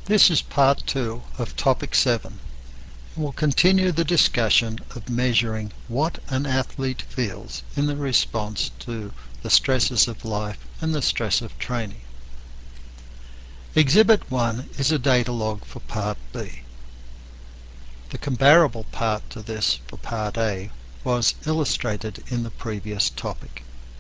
This is part 2 of topic 7. We'll continue the discussion of measuring what an athlete feels in the response to the stresses of life and the stress of training. Exhibit 1 is a data log for part B. The comparable part to this for part A was illustrated in the previous topic.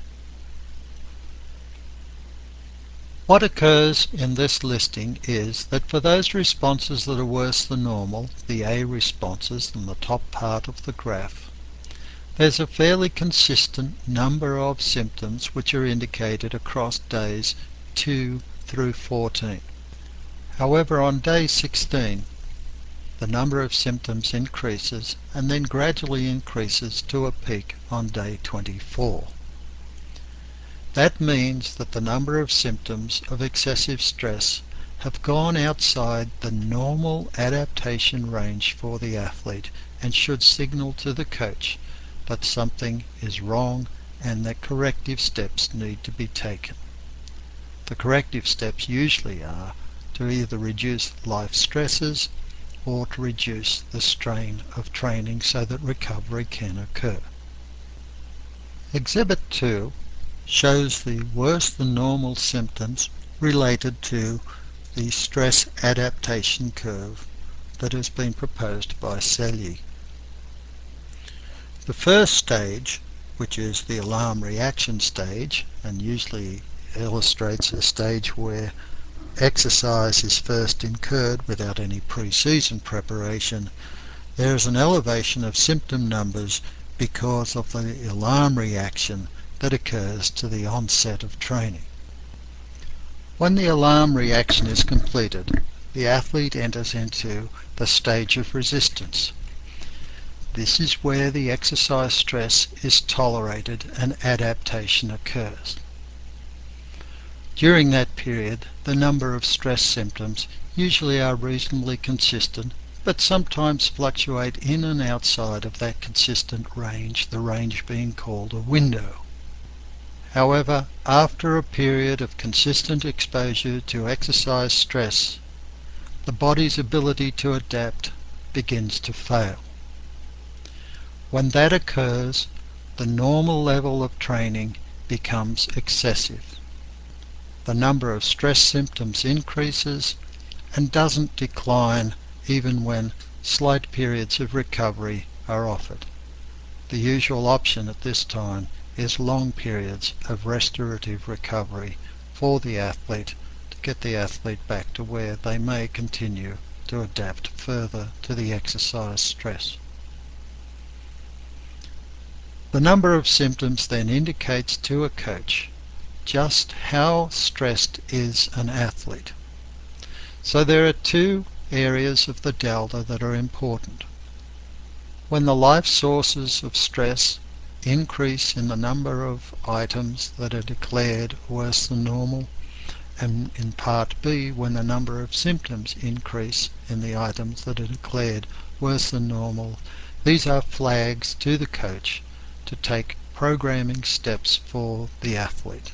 What occurs in this listing is that for those responses that are worse than normal, the A responses in the top part of the graph, there's a fairly consistent number of symptoms which are indicated across days 2 through 14. However, on day 16, the number of symptoms increases and then gradually increases to a peak on day 24. That means that the number of symptoms of excessive stress have gone outside the normal adaptation range for the athlete and should signal to the coach that something is wrong and that corrective steps need to be taken. The corrective steps usually are to either reduce life stresses or to reduce the strain of training so that recovery can occur. Exhibit 2 shows the worse than normal symptoms related to the stress adaptation curve that has been proposed by Selye. The first stage, which is the alarm reaction stage, and usually illustrates a stage where exercise is first incurred without any pre-season preparation, there is an elevation of symptom numbers because of the alarm reaction that occurs to the onset of training. When the alarm reaction is completed, the athlete enters into the stage of resistance. This is where the exercise stress is tolerated and adaptation occurs. During that period, the number of stress symptoms usually are reasonably consistent, but sometimes fluctuate in and outside of that consistent range, the range being called a window. However, after a period of consistent exposure to exercise stress, the body's ability to adapt begins to fail. When that occurs, the normal level of training becomes excessive. The number of stress symptoms increases and doesn't decline even when slight periods of recovery are offered. The usual option at this time is long periods of restorative recovery for the athlete to get the athlete back to where they may continue to adapt further to the exercise stress. The number of symptoms then indicates to a coach just how stressed is an athlete. So there are two areas of the delta that are important. When the life sources of stress increase in the number of items that are declared worse than normal, and in part B, when the number of symptoms increase in the items that are declared worse than normal, these are flags to the coach to take programming steps for the athlete.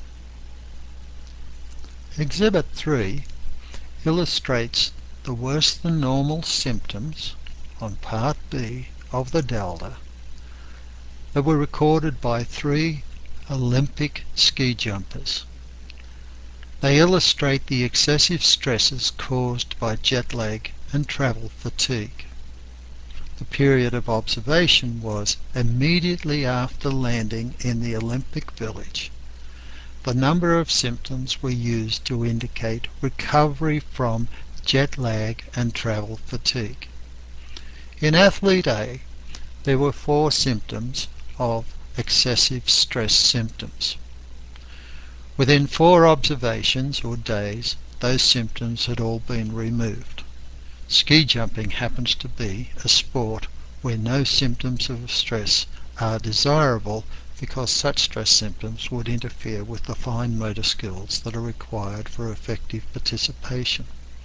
Exhibit 3 illustrates the worse than normal symptoms on part B of the delta that were recorded by 3 Olympic ski jumpers. They illustrate the excessive stresses caused by jet lag and travel fatigue. The period of observation was immediately after landing in the Olympic Village. The number of symptoms were used to indicate recovery from jet lag and travel fatigue. In athlete A, there were 4 symptoms of excessive stress symptoms. Within 4 observations or days, those symptoms had all been removed. Ski jumping happens to be a sport where no symptoms of stress are desirable because such stress symptoms would interfere with the fine motor skills that are required for effective participation.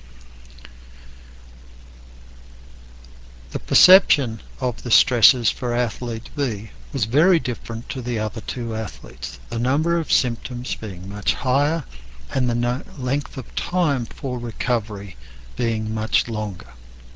The perception of the stresses for athlete B was very different to the other 2 athletes, the number of symptoms being much higher and the length of time for recovery being much longer.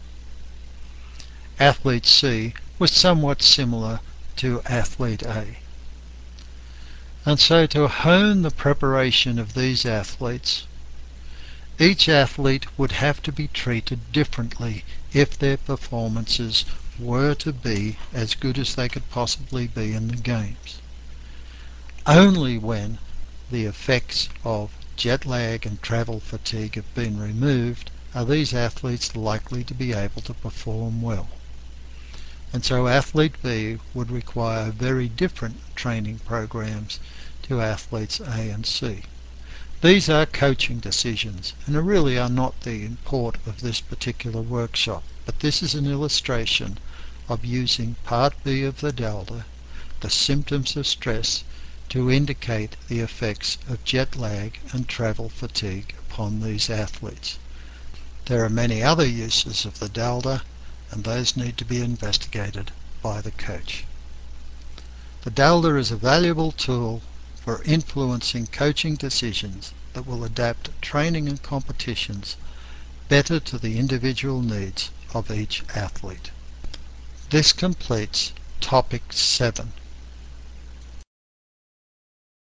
Athlete C was somewhat similar to Athlete A. And so to hone the preparation of these athletes, each athlete would have to be treated differently if their performances were to be as good as they could possibly be in the games. Only when the effects of jet lag and travel fatigue have been removed are these athletes likely to be able to perform well. And so Athlete B would require very different training programs to athletes A and C. These are coaching decisions and really are not the import of this particular workshop, but this is an illustration of using Part B of the delta, the symptoms of stress, to indicate the effects of jet lag and travel fatigue upon these athletes. There are many other uses of the delta, and those need to be investigated by the coach. The delta is a valuable tool for influencing coaching decisions that will adapt training and competitions better to the individual needs of each athlete. This completes Topic 7.